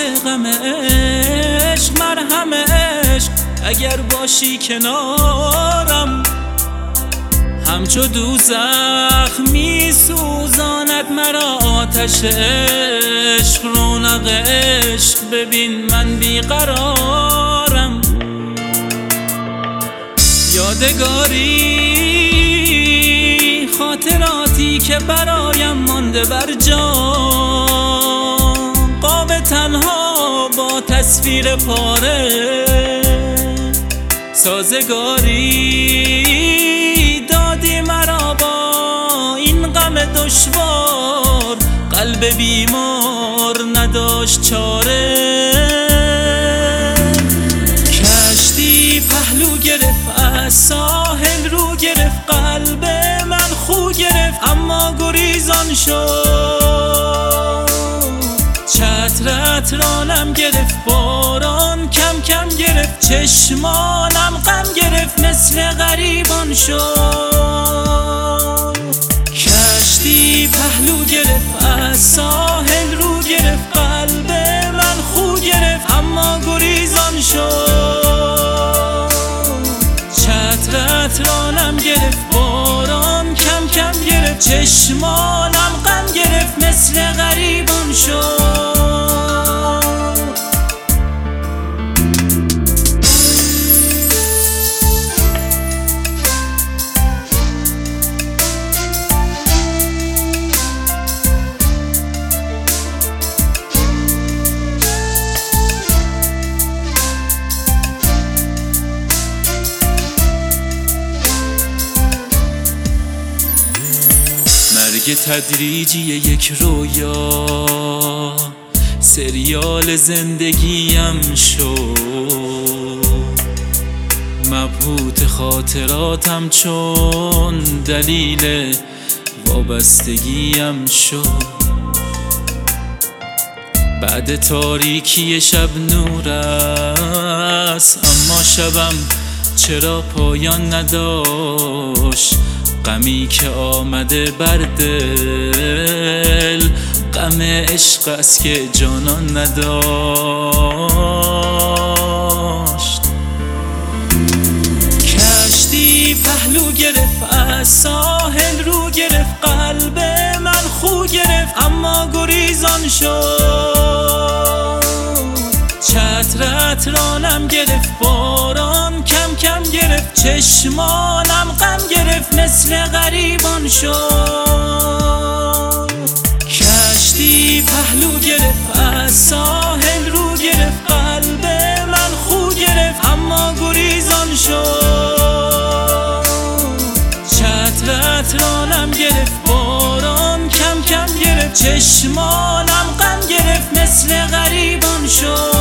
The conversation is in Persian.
غم عشق، مرهم عشق اگر باشی کنارم. همچو دوزخ می سوزاند مرا آتش عشق، رونق عشق ببین من بیقرارم. یادگاری خاطراتی که برایم مانده بر جان، قاب تنها با تصویر پاره. سازگاری دادی مرا با این غم دشوار، قلب بیمار نداشت چاره. کشتی پهلو گرفت از ساحل رو گرفت، قلب من خو گرفت اما گریزان شد. چترت رانم گرفت، باران کم کم گرفت، چشمانم غم گرفت مثل غریبان شد. کشتی پهلو گرفت از ساحل رو گرفت، قلب من خو گرفت اما گریزان شد. چترت رانم گرفت، باران کم کم گرفت، چشمانم غم گرفت مثل غریبان شد. مرگ تدریجی یک رویا، سریال زندگیم شد. مبهوت خاطراتم چون دلیل وابستگیم شد. بعد تاریکی شب نور است، اما شبم چرا پایان نداشت. غمی که آمده بر دل، غم عشق است که جانان نداشت. کشتی پهلو گرفت از ساحل رو گرفت، قلب من خو گرفت اما گریزان شد. چترت رانم گرفت، باران کم کم گرفت، چشمانم غم گرفت مثل غریبان شد. کشتی پهلو گرفت از ساحل رو گرفت، قلب من خو گرفت اما گریزان شد. چترت رانم گرفت، باران کم کم گرفت، چشمانم غم گرفت مثل غریبان شد.